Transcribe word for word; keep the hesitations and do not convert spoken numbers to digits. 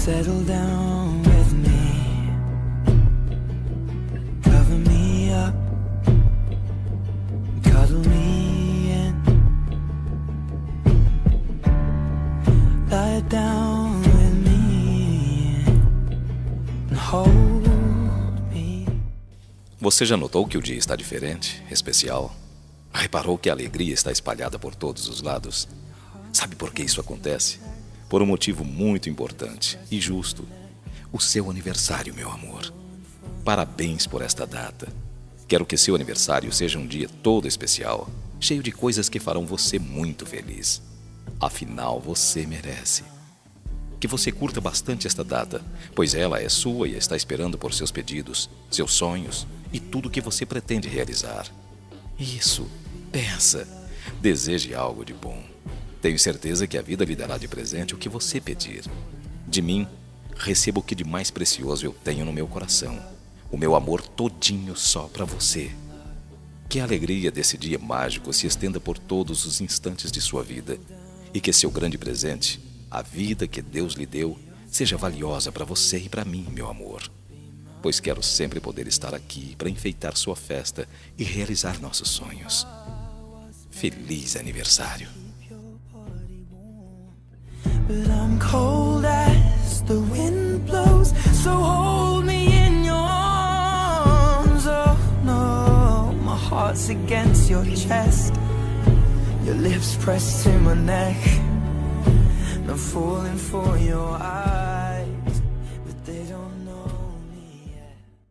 settle down with me, cover me up, cuddle me in, lie down with me and hold me. Você já notou que o dia está diferente, especial? Reparou que a alegria está espalhada por todos os lados? Sabe por que isso acontece? Por um motivo muito importante e justo. O seu aniversário, meu amor. Parabéns por esta data. Quero que seu aniversário seja um dia todo especial, cheio de coisas que farão você muito feliz. Afinal, você merece. Que você curta bastante esta data, pois ela é sua e está esperando por seus pedidos, seus sonhos e tudo que você pretende realizar. Isso, pensa, deseje algo de bom. Tenho certeza que a vida lhe dará de presente o que você pedir. De mim, receba o que de mais precioso eu tenho no meu coração. O meu amor todinho só para você. Que a alegria desse dia mágico se estenda por todos os instantes de sua vida. E que seu grande presente, a vida que Deus lhe deu, seja valiosa para você e para mim, meu amor. Pois quero sempre poder estar aqui para enfeitar sua festa e realizar nossos sonhos. Feliz aniversário! But I'm cold as the wind blows, so hold me in your arms. Oh no, my heart's against your chest, your lips pressed to my neck, I'm falling for your eyes.